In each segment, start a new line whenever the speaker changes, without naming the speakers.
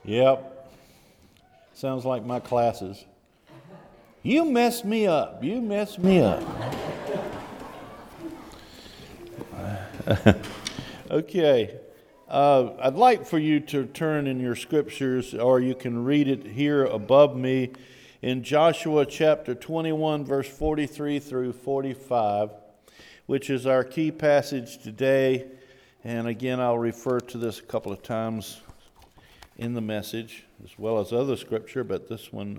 Yep. Sounds like my classes. You messed me up. You messed me up. Okay. I'd like for you to turn in your scriptures, or you can read it here above me in Joshua chapter 21, verse 43 through 45, which is our key passage today. And again, I'll refer to this a couple of times in the message, as well as other scripture, but this one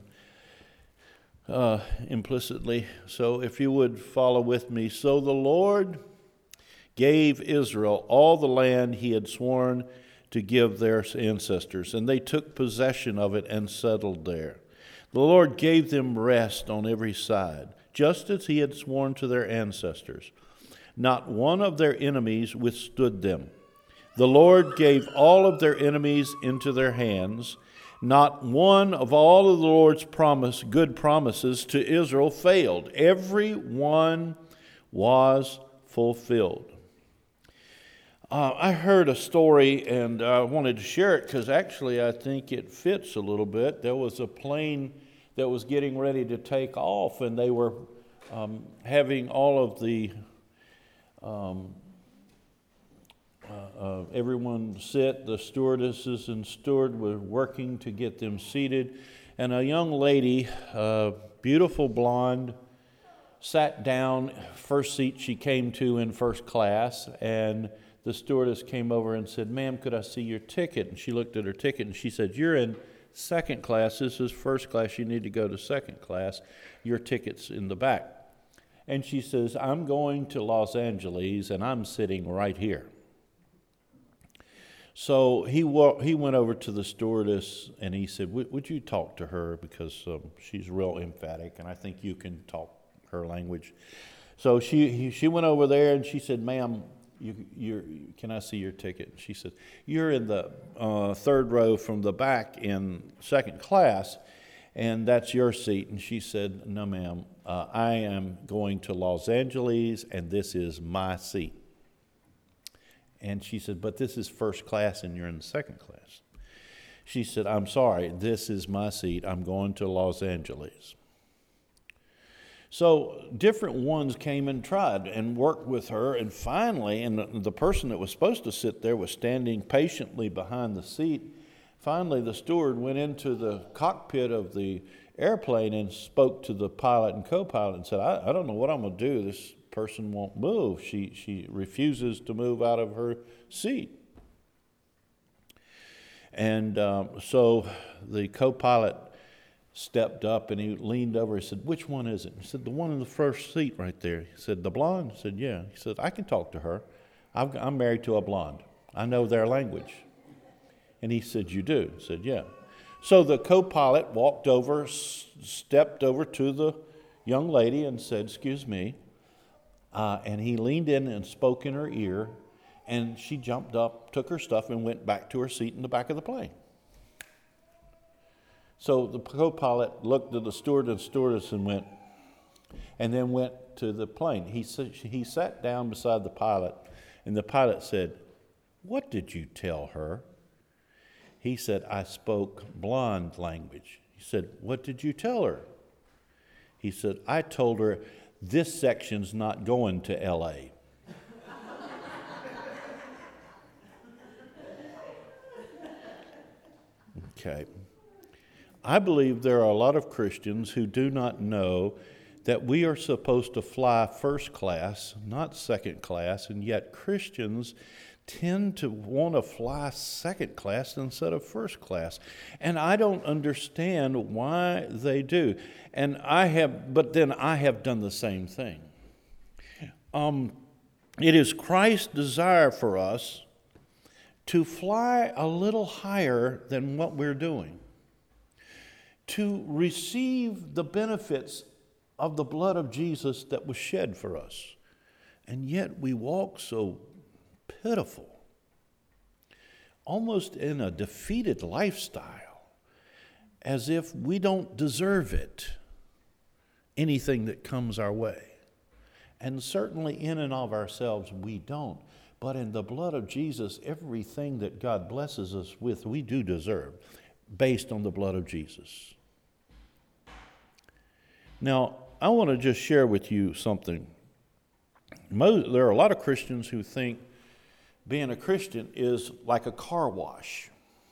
implicitly. So if you would follow with me. So the Lord gave Israel all the land he had sworn to give their ancestors, and they took possession of it and settled there. The Lord gave them rest on every side, just as he had sworn to their ancestors. Not one of their enemies withstood them. The Lord gave all of their enemies into their hands. Not one of all of the Lord's good promises to Israel failed. Every one was fulfilled. I heard a story, and I wanted to share it because actually I think it fits a little bit. There was a plane that was getting ready to take off, and they were having all of the everyone sit. The stewardesses and steward were working to get them seated, and a young lady, beautiful blonde, sat down, first seat she came to in first class, and the stewardess came over and said, "Ma'am, could I see your ticket?" And she looked at her ticket and she said, "You're in second class. This is first class. You need to go to second class. Your ticket's in the back." And she says, "I'm going to Los Angeles and I'm sitting right here." So he went over to the stewardess and he said, "Would you talk to her, because she's real emphatic and I think you can talk her language." So she went over there and she said, "Ma'am, can I see your ticket?" She said, "You're in the third row from the back in second class, and that's your seat." And she said, "No, ma'am, I am going to Los Angeles, and this is my seat." And she said, "But this is first class, and you're in the second class." She said, "I'm sorry, this is my seat. I'm going to Los Angeles." So different ones came and tried and worked with her, and finally, and the person that was supposed to sit there was standing patiently behind the seat. Finally, the steward went into the cockpit of the airplane and spoke to the pilot and co-pilot and said, I don't know what I'm going to do. This person won't move. She refuses to move out of her seat. And so the co-pilot stepped up and he leaned over and said, "Which one is it?" He said, "The one in the first seat right there." He said, "The blonde?" He said, "Yeah." He said, "I can talk to her. I'm married to a blonde. I know their language." And he said, "You do?" He said, "Yeah." So the co-pilot walked over, stepped over to the young lady and said, "Excuse me." And he leaned in and spoke in her ear, and she jumped up, took her stuff, and went back to her seat in the back of the plane. So the co-pilot looked at the steward and stewardess and then went to the plane. He sat down beside the pilot, and the pilot said, "What did you tell her?" He said, "I spoke blonde language." He said, "What did you tell her?" He said, "I told her this section's not going to L.A." Okay. I believe there are a lot of Christians who do not know that we are supposed to fly first class, not second class, and yet Christians tend to want to fly second class instead of first class. And I don't understand why they do. But then I have done the same thing. It is Christ's desire for us to fly a little higher than what we're doing, to receive the benefits of the blood of Jesus that was shed for us. And yet we walk so pitiful, almost in a defeated lifestyle, as if we don't deserve it, anything that comes our way. And certainly in and of ourselves we don't. But in the blood of Jesus, everything that God blesses us with, we do deserve. based on the blood of Jesus. Now, I want to just share with you something. There are a lot of Christians who think being a Christian is like a car wash.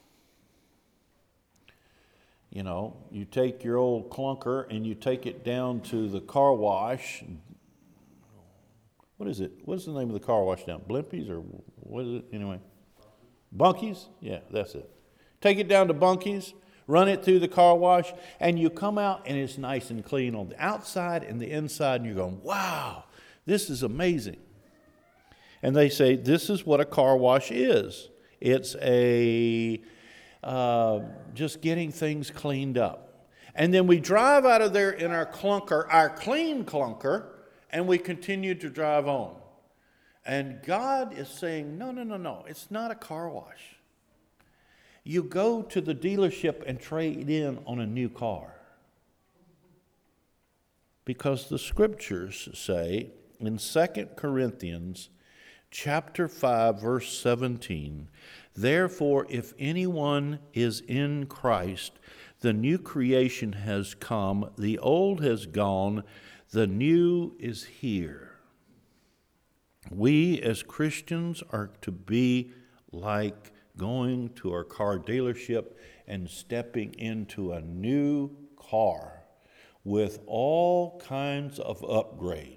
You know, you take your old clunker and you take it down to the car wash. What is it? What's the name of the car wash down? Blimpies or what is it anyway? Bunkies? Yeah, that's it. Take it down to Bunkies, run it through the car wash, and you come out and it's nice and clean on the outside and the inside, and you're going, wow, this is amazing. And they say this is what a car wash is. It's just getting things cleaned up. And then we drive out of there in our clunker, our clean clunker, and we continue to drive on. And God is saying, no, it's not a car wash. You go to the dealership and trade in on a new car. Because the scriptures say in 2 Corinthians chapter 5, verse 17, therefore, if anyone is in Christ, the new creation has come, the old has gone, the new is here. We as Christians are to be like going to our car dealership and stepping into a new car with all kinds of upgrades.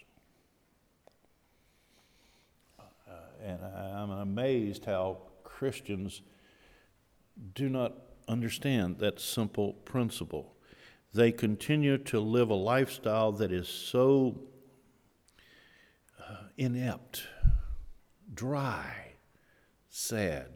And I'm amazed how Christians do not understand that simple principle. They continue to live a lifestyle that is so inept, dry, sad.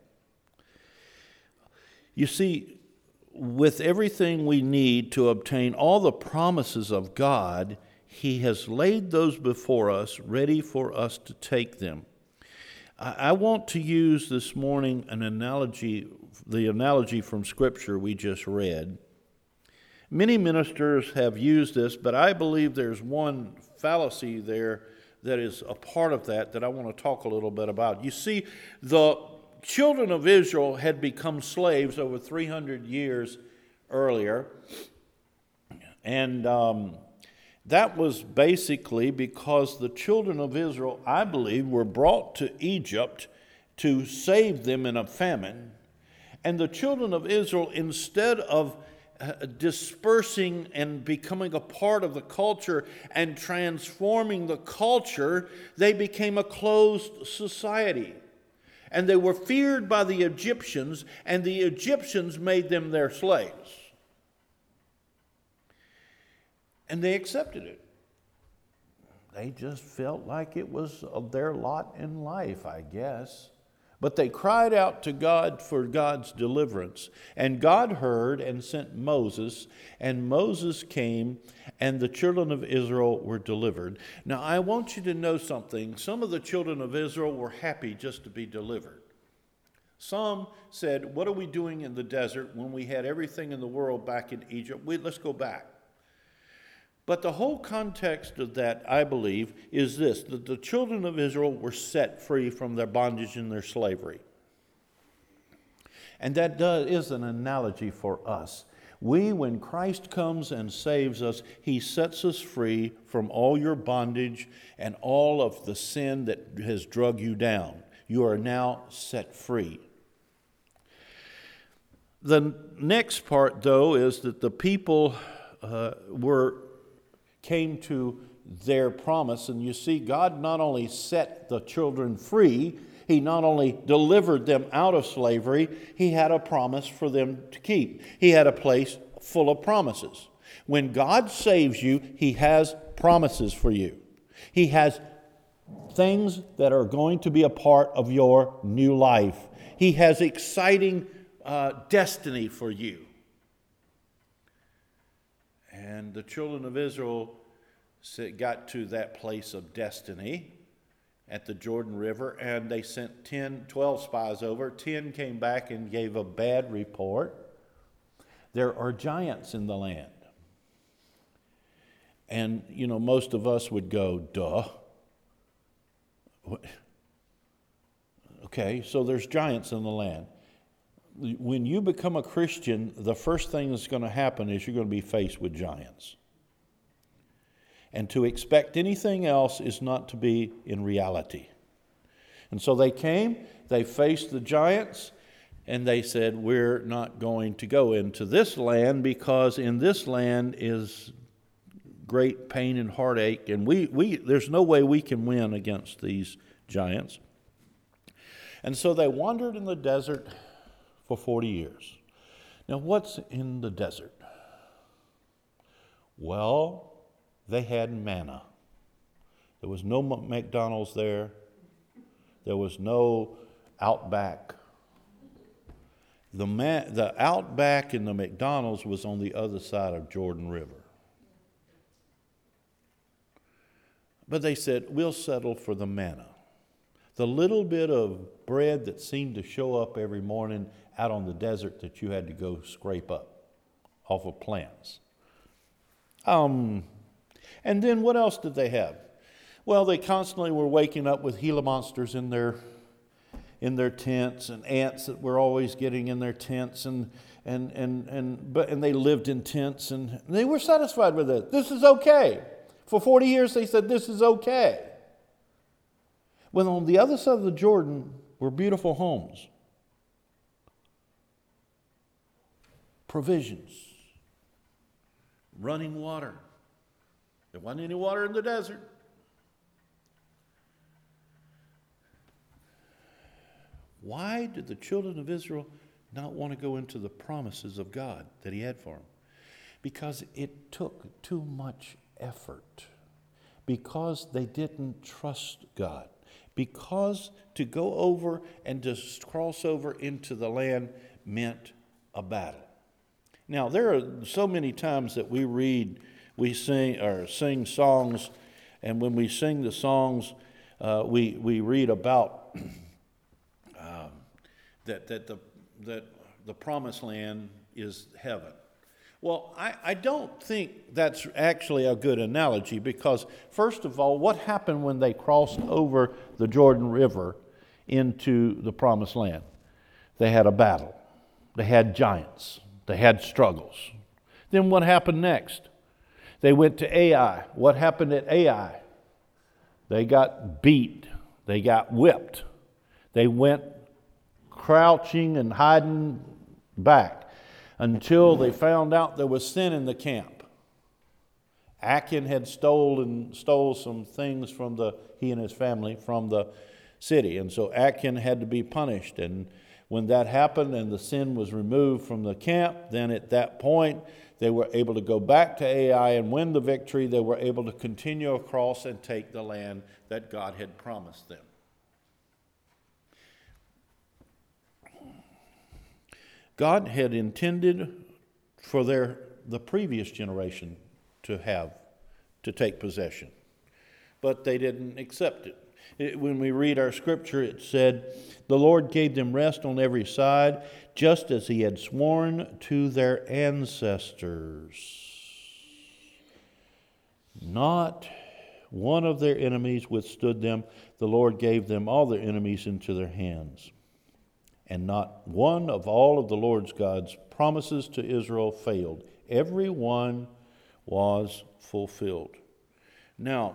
You see, with everything we need to obtain all the promises of God, He has laid those before us, ready for us to take them. I want to use this morning an analogy, the analogy from Scripture we just read. Many ministers have used this, but I believe there's one fallacy there that is a part of that I want to talk a little bit about. You see, the children of Israel had become slaves over 300 years earlier, and that was basically because the children of Israel, I believe, were brought to Egypt to save them in a famine. And the children of Israel, instead of dispersing and becoming a part of the culture and transforming the culture, they became a closed society. And they were feared by the Egyptians, and the Egyptians made them their slaves. And they accepted it. They just felt like it was their lot in life, I guess. But they cried out to God for God's deliverance. And God heard and sent Moses. And Moses came, and the children of Israel were delivered. Now, I want you to know something. Some of the children of Israel were happy just to be delivered. Some said, what are we doing in the desert when we had everything in the world back in Egypt? Let's go back. But the whole context of that, I believe, is this, that the children of Israel were set free from their bondage and their slavery. And that is an analogy for us. When Christ comes and saves us, He sets us free from all your bondage and all of the sin that has drug you down. You are now set free. The next part, though, is that the people came to their promise. And you see, God not only set the children free, He not only delivered them out of slavery, He had a promise for them to keep. He had a place full of promises. When God saves you, He has promises for you. He has things that are going to be a part of your new life. He has exciting destiny for you. And the children of Israel got to that place of destiny at the Jordan River, and they sent 12 spies over. 10 came back and gave a bad report. There are giants in the land. And, most of us would go, duh. Okay, so there's giants in the land. when you become a Christian, the first thing that's going to happen is you're going to be faced with giants. And to expect anything else is not to be in reality. And so they came, they faced the giants, and they said, we're not going to go into this land because in this land is great pain and heartache, and there's no way we can win against these giants. And so they wandered in the desert for 40 years. Now, what's in the desert? Well, they had manna. There was no McDonald's there. There was no Outback. The Outback and the McDonald's was on the other side of Jordan River. But they said, we'll settle for the manna. The little bit of bread that seemed to show up every morning out on the desert that you had to go scrape up off of plants. And then what else did they have? Well, they constantly were waking up with Gila monsters in their tents, and ants that were always getting in their tents, and they lived in tents, and they were satisfied with it. This is okay. For 40 years they said this is okay. Well, on the other side of the Jordan were beautiful homes, provisions, running water. There wasn't any water in the desert. Why did the children of Israel not want to go into the promises of God that He had for them? Because it took too much effort. Because they didn't trust God. Because to go over and to cross over into the land meant a battle. Now, there are so many times that we sing songs, and when we sing the songs, we read about that the promised land is heaven. Well, I don't think that's actually a good analogy because, first of all, what happened when they crossed over the Jordan River into the promised land? They had a battle. They had giants. They had struggles. Then what happened next? They went to Ai. What happened at Ai? They got beat. They got whipped. They went crouching and hiding back until they found out there was sin in the camp. Achan had stole some things he and his family from the city, and so Achan had to be punished. And when that happened and the sin was removed from the camp, then at that point they were able to go back to Ai and win the victory. They were able to continue across and take the land that God had promised them. God had intended for the previous generation to take possession, but they didn't accept it. When we read our scripture, it said, "The Lord gave them rest on every side, just as He had sworn to their ancestors. Not one of their enemies withstood them. The Lord gave them all their enemies into their hands. And not one of all of the Lord's God's promises to Israel failed. Every one was fulfilled." Now,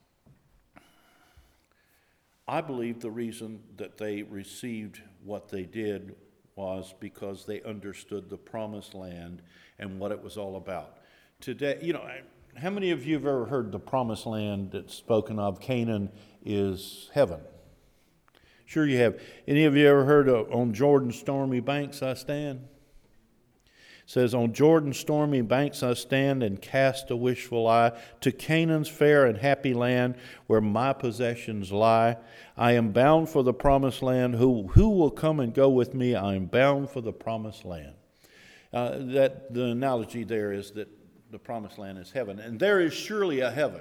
I believe the reason that they received what they did was because they understood the promised land and what it was all about. Today, how many of you have ever heard the promised land that's spoken of, Canaan, is heaven? Sure you have. Any of you ever heard of "On Jordan's stormy banks I stand"? It says, "On Jordan's stormy banks I stand and cast a wishful eye to Canaan's fair and happy land where my possessions lie. I am bound for the promised land. Who will come and go with me? I am bound for the promised land." That the analogy there is that the promised land is heaven, and there is surely a heaven.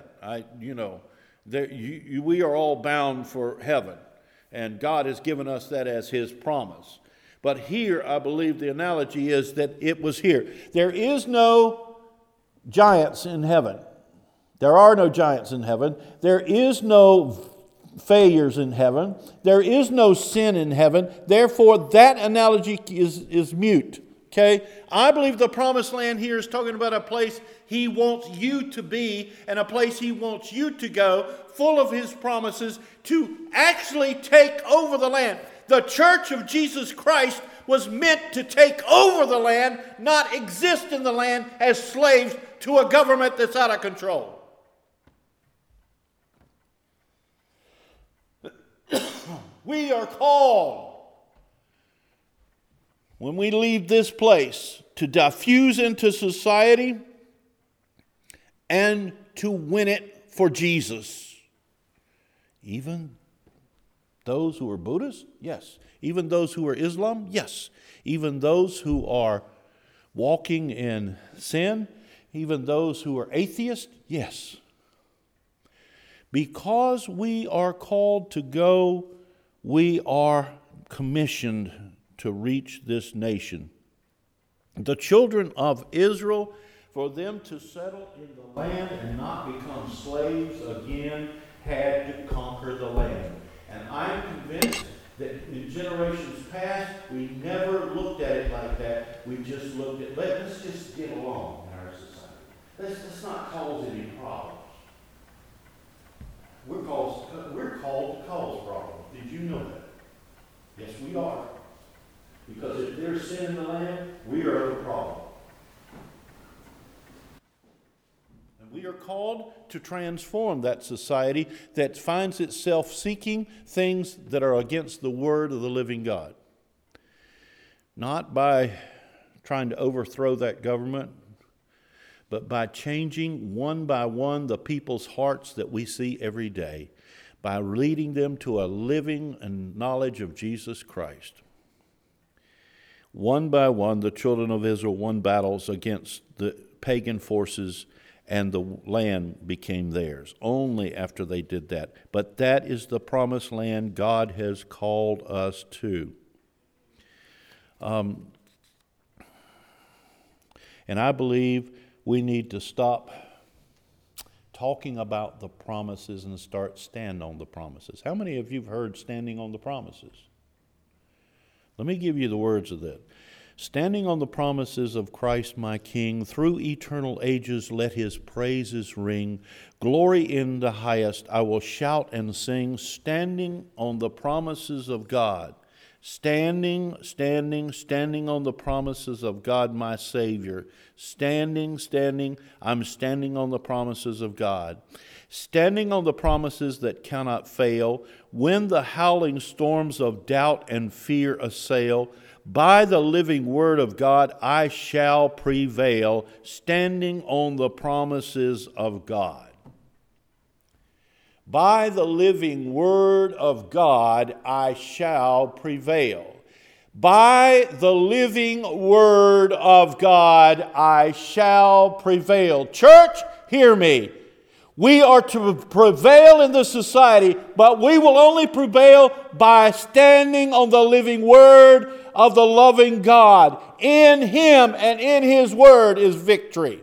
We are all bound for heaven. And God has given us that as His promise. But here, I believe the analogy is that it was here. There is no giants in heaven. There are no giants in heaven. There is no failures in heaven. There is no sin in heaven. Therefore, that analogy is mute. Okay? I believe the promised land here is talking about a place He wants you to be and a place He wants you to go, full of His promises to actually take over the land. The church of Jesus Christ was meant to take over the land, not exist in the land as slaves to a government that's out of control. We are called, when we leave this place, to diffuse into society and to win it for Jesus. Even those who are Buddhists? Yes. Even those who are Islam? Yes. Even those who are walking in sin? Even those who are atheists? Yes. Because we are called to go, we are commissioned to reach this nation. The children of Israel, for them to settle in the land and not become slaves again, had to conquer the land. And I'm convinced that in generations past, we never looked at it like that. We just looked at, let's just get along in our society. Let's not cause any problems. We're called to cause problems. Did you know that? Yes, we are. Because if there's sin in the land, we are the problem. And we are called to transform that society that finds itself seeking things that are against the word of the living God. Not by trying to overthrow that government, but by changing one by one the people's hearts that we see every day, by leading them to a living and knowledge of Jesus Christ. One by one, the children of Israel won battles against the pagan forces, and the land became theirs only after they did that. But that is the promised land God has called us to. And I believe we need to stop talking about the promises and start standing on the promises. How many of you have heard standing on the promises? Let me give you the words of that. Standing on the promises of Christ my King, through eternal ages let His praises ring. Glory in the highest, I will shout and sing, standing on the promises of God. Standing on the promises of God my Savior. Standing, I'm standing on the promises of God. Standing on the promises that cannot fail, when the howling storms of doubt and fear assail, by the living word of God I shall prevail, standing on the promises of God. By the living word of God I shall prevail. By the living word of God I shall prevail. Church, hear me. We are to prevail in the society, but we will only prevail by standing on the living word of the loving God. In Him and in His word is victory.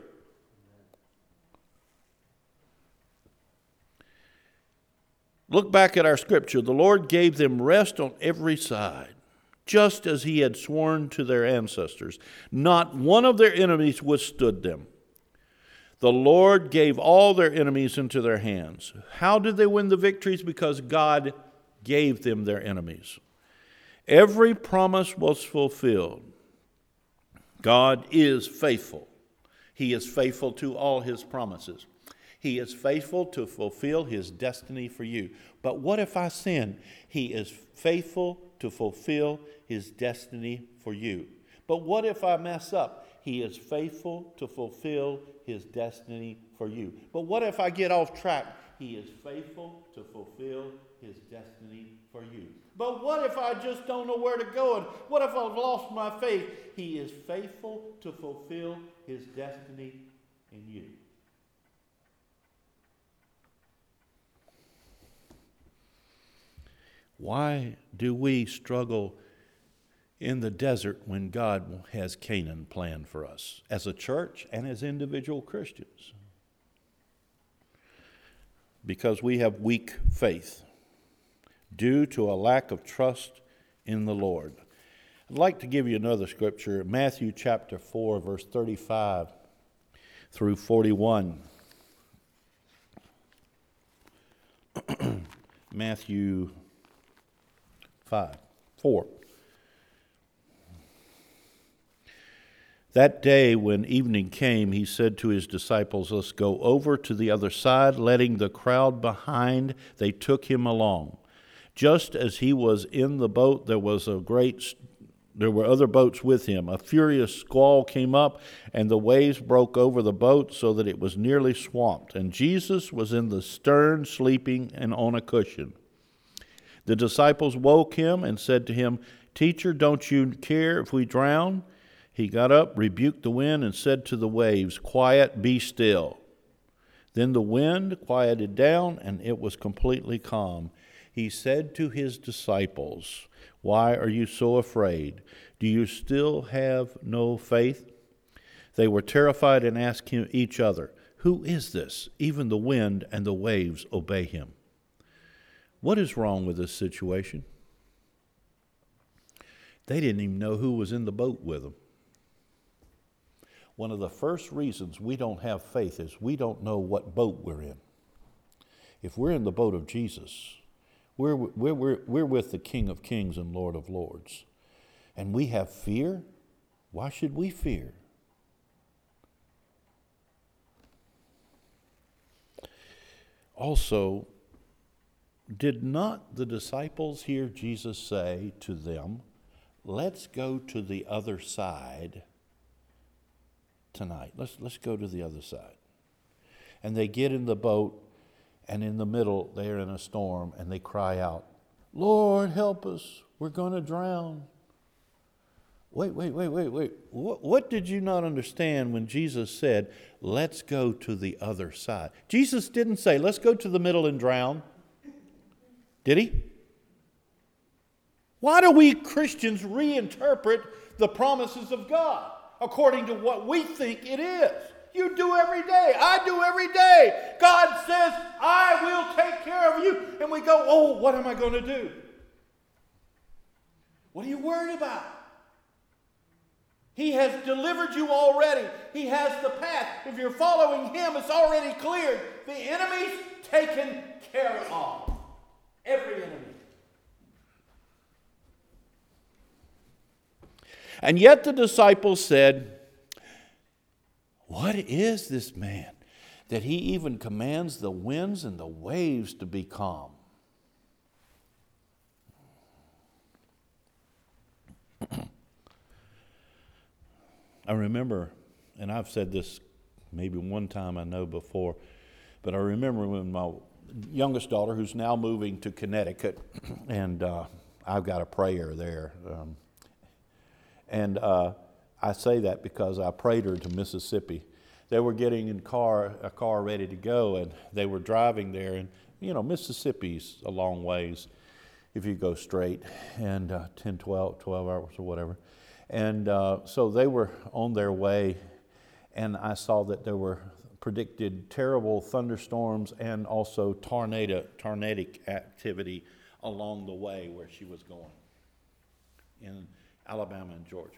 Look back at our scripture. The Lord gave them rest on every side, just as He had sworn to their ancestors. Not one of their enemies withstood them. The Lord gave all their enemies into their hands. How did they win the victories? Because God gave them their enemies. Every promise was fulfilled. God is faithful. He is faithful to all His promises. He is faithful to fulfill His destiny for you. But what if I sin? He is faithful to fulfill His destiny for you. But what if I mess up? He is faithful to fulfill His destiny for you. But what if I get off track? He is faithful to fulfill His destiny for you. But what if I just don't know where to go? And what if I've lost my faith? He is faithful to fulfill His destiny in you. Why do we struggle in the desert when God has Canaan planned for us as a church and as individual Christians? Because we have weak faith. due to a lack of trust in the Lord. I'd like to give you another scripture, Matthew chapter 4, verse 35 through 41. Matthew 4. That day when evening came, he said to his disciples, "Let's go over to the other side." Letting the crowd behind, they took him along. Just as he was in the boat, there were other boats with him. A furious squall came up, and the waves broke over the boat so that it was nearly swamped. And Jesus was in the stern, sleeping and on a cushion. The disciples woke him and said to him, "Teacher, don't you care if we drown?" He got up, rebuked the wind, and said to the waves, "Quiet, be still." Then the wind quieted down, and it was completely calm. He said to his disciples, "Why are you so afraid? Do you still have no faith?" They were terrified and asked each other, "Who is this? Even the wind and the waves obey him." What is wrong with this situation? They didn't even know who was in the boat with them. One of the first reasons we don't have faith is we don't know what boat we're in. If we're in the boat of Jesus, we're with the King of Kings and Lord of Lords, and we have fear, why should we fear? Also, did not the disciples hear Jesus say to them, "Let's go to the other side tonight. Let's go to the other side." And they get in the boat, and in the middle, they're in a storm, and they cry out, "Lord, help us. We're going to drown." Wait. What did you not understand when Jesus said, "Let's go to the other side"? Jesus didn't say, "Let's go to the middle and drown." Did he? Why do we Christians reinterpret the promises of God according to what we think it is? You do every day. I do every day. God says, "I will take care of you." And we go, "Oh, what am I going to do?" What are you worried about? He has delivered you already. He has the path. If you're following him, it's already cleared. The enemy's taken care of. Every enemy. And yet the disciples said, "What is this man that he even commands the winds and the waves to be calm?" I remember, and I've said this maybe one time I know before, but I remember when my youngest daughter, who's now moving to Connecticut, and I've got a prayer there. I say that because I prayed her to Mississippi. They were getting in a car ready to go, and they were driving there. And, Mississippi's a long ways if you go straight, and 10, 12 hours or whatever. And so they were on their way, and I saw that there were predicted terrible thunderstorms and also tornadic activity along the way where she was going in Alabama and Georgia.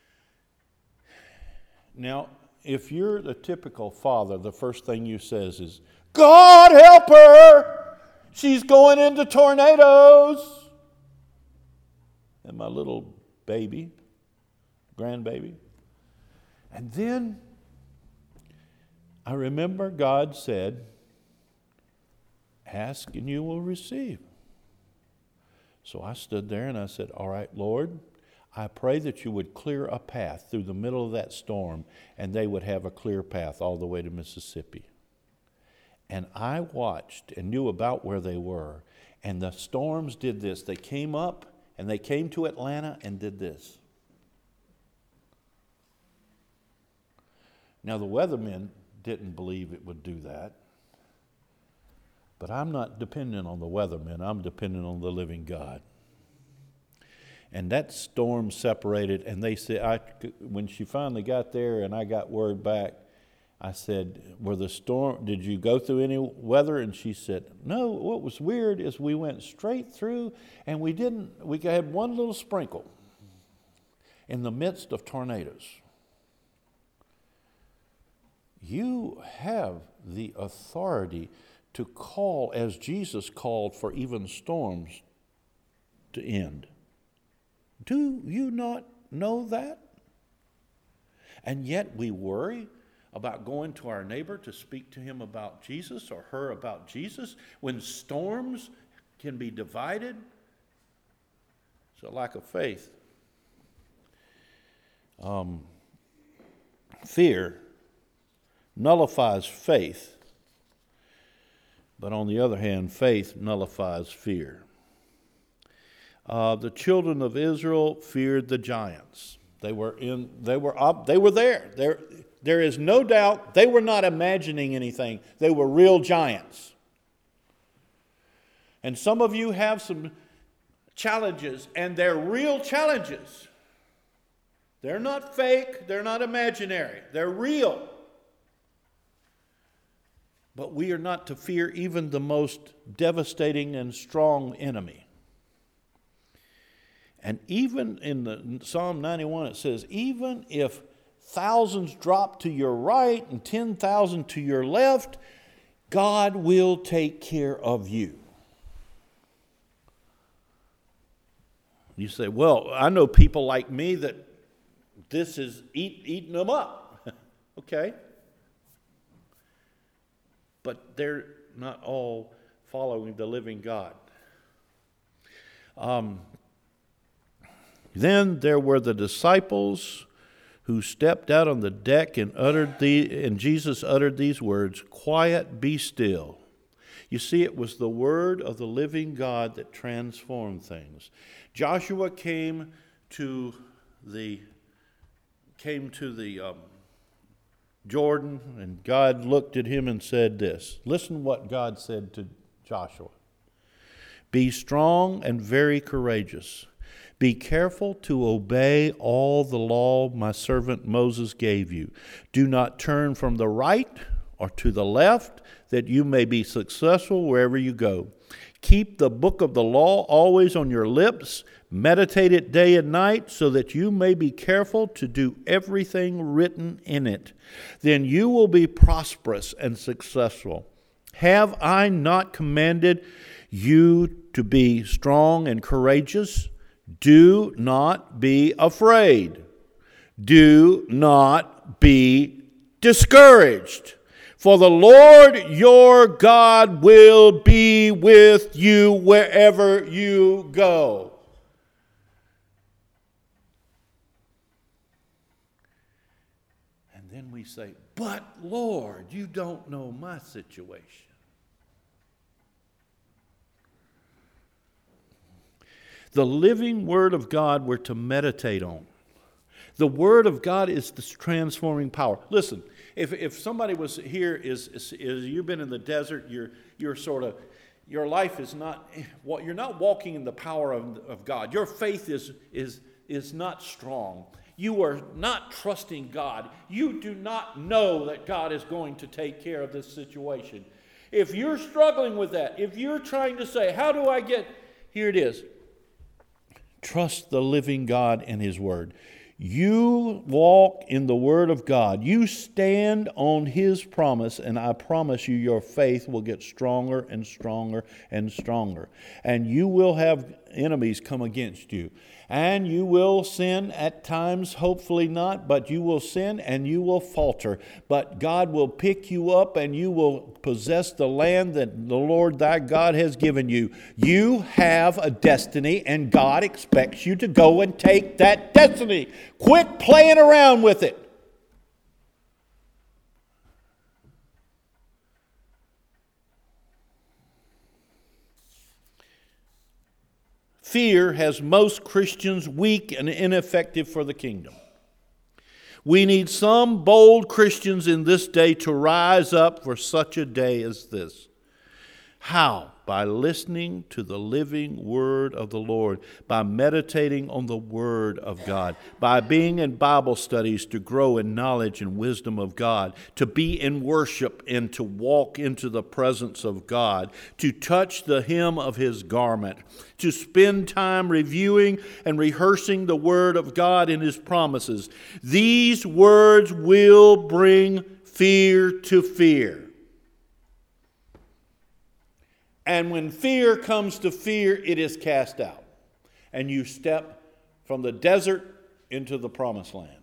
Now, if you're the typical father, the first thing you says is, "God help her! She's going into tornadoes!" And my little baby, grandbaby. And then I remember God said, "Ask and you will receive." So I stood there and I said, "All right, Lord, I pray that you would clear a path through the middle of that storm, and they would have a clear path all the way to Mississippi." And I watched and knew about where they were, and the storms did this. They came up, and they came to Atlanta and did this. Now, the weathermen didn't believe it would do that, but I'm not dependent on the weathermen. I'm dependent on the living God. And that storm separated, and they said, when she finally got there and I got word back, I said, did you go through any weather? And she said, no, what was weird is we went straight through and we had one little sprinkle in the midst of tornadoes. You have the authority to call as Jesus called for even storms to end. Do you not know that? And yet we worry about going to our neighbor to speak to him about Jesus or her about Jesus when storms can be divided. It's a lack of faith. Fear nullifies faith, but on the other hand, faith nullifies fear. The children of Israel feared the giants. They were there. There is no doubt they were not imagining anything. They were real giants. And some of you have some challenges, and they're real challenges. They're not fake. They're not imaginary. They're real. But we are not to fear even the most devastating and strong enemy. And even in Psalm 91 it says, even if thousands drop to your right and 10,000 to your left, God will take care of you. You say, well, I know people like me that this is eating them up. Okay. But they're not all following the living God. Then there were the disciples who stepped out on the deck and Jesus uttered these words, "Quiet, be still." You see, it was the word of the living God that transformed things. Joshua came to the Jordan, and God looked at him and said this. Listen what God said to Joshua. "Be strong and very courageous. Be careful to obey all the law my servant Moses gave you. Do not turn from the right or to the left, that you may be successful wherever you go. Keep the book of the law always on your lips. Meditate it day and night, so that you may be careful to do everything written in it. Then you will be prosperous and successful. Have I not commanded you to be strong and courageous? Do not be afraid. Do not be discouraged. For the Lord your God will be with you wherever you go." And then we say, "But Lord, you don't know my situation." The living Word of God we're to meditate on. The Word of God is the transforming power. Listen, if somebody was here, is you've been in the desert, your life is not, you're not walking in the power of God. Your faith is not strong. You are not trusting God. You do not know that God is going to take care of this situation. If you're struggling with that, if you're trying to say, how do I get, here it is. Trust the living God and His Word. You walk in the Word of God. You stand on His promise, and I promise you your faith will get stronger and stronger and stronger. And you will have enemies come against you. And you will sin at times, hopefully not, but you will sin and you will falter. But God will pick you up and you will possess the land that the Lord thy God has given you. You have a destiny and God expects you to go and take that destiny. Quit playing around with it. Fear has most Christians weak and ineffective for the kingdom. We need some bold Christians in this day to rise up for such a day as this. How? By listening to the living word of the Lord, by meditating on the word of God, by being in Bible studies to grow in knowledge and wisdom of God, to be in worship and to walk into the presence of God, to touch the hem of His garment, to spend time reviewing and rehearsing the word of God and His promises. These words will bring fear to fear. And when fear comes to fear, it is cast out. And you step from the desert into the promised land.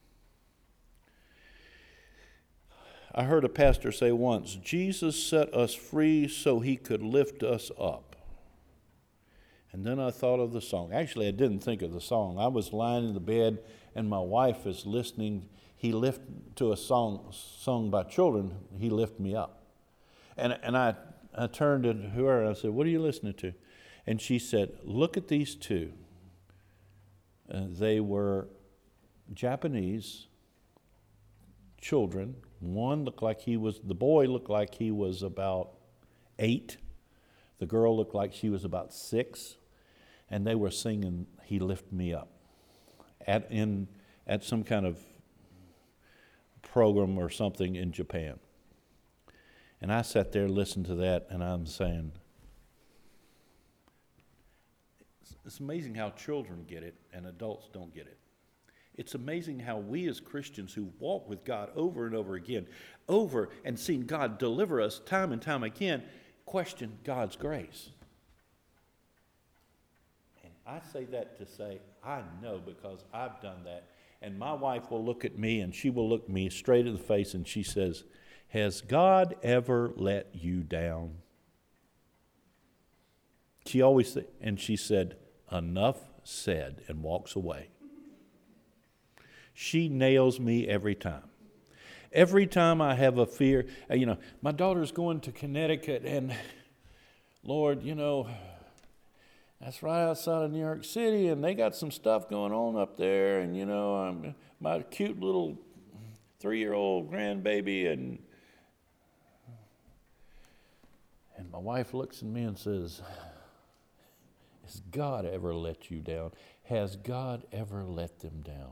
I heard a pastor say once, Jesus set us free so He could lift us up. And then I thought of the song. Actually, I didn't think of the song. I was lying in the bed and my wife is listening. He lifted to a song sung by children. He lifted me up. And I turned to her and I said, what are you listening to? And she said, look at these two. They were Japanese children. One looked like the boy looked like he was about 8. The girl looked like she was about 6. And they were singing, He Lift Me Up, at some kind of program or something in Japan. And I sat there, listened to that, and I'm saying, it's amazing how children get it and adults don't get it. It's amazing how we as Christians who walk with God over and over again, over and seen God deliver us time and time again, question God's grace. And I say that to say, I know because I've done that. And my wife will look at me and she will look me straight in the face and she says, has God ever let you down? She always said, and she said, enough said, and walks away. She nails me every time. Every time I have a fear, my daughter's going to Connecticut, and Lord, that's right outside of New York City, and they got some stuff going on up there, and my cute little 3-year-old grandbaby, and my wife looks at me and says, has God ever let you down? Has God ever let them down?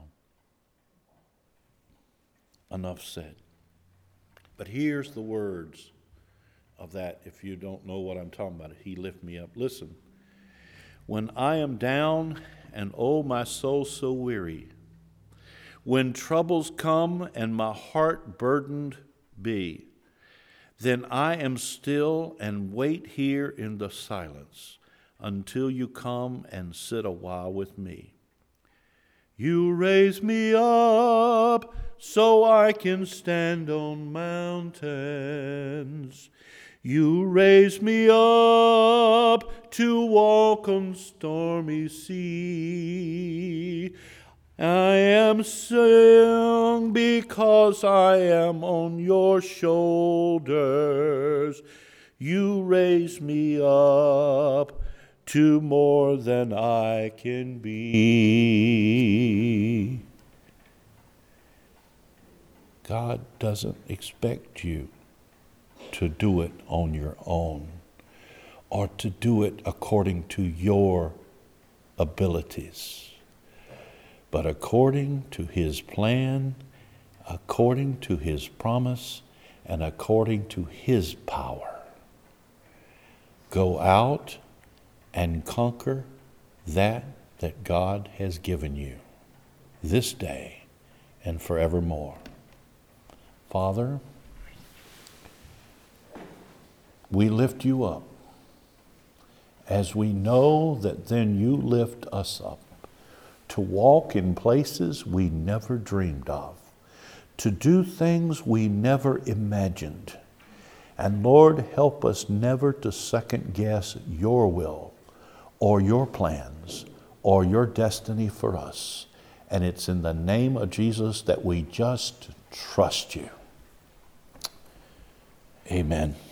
Enough said. But here's the words of that, if you don't know what I'm talking about. He lift me up. Listen. When I am down and oh, my soul so weary, when troubles come and my heart burdened be, then I am still and wait here in the silence until you come and sit a while with me. You raise me up so I can stand on mountains. You raise me up to walk on stormy sea. I am strong because I am on your shoulders. You raise me up to more than I can be. God doesn't expect you to do it on your own or to do it according to your abilities, but according to His plan, according to His promise, and according to His power. Go out and conquer that God has given you this day and forevermore. Father, we lift you up as we know that then you lift us up to walk in places we never dreamed of, to do things we never imagined. And Lord, help us never to second guess your will or your plans or your destiny for us. And it's in the name of Jesus that we just trust you. Amen.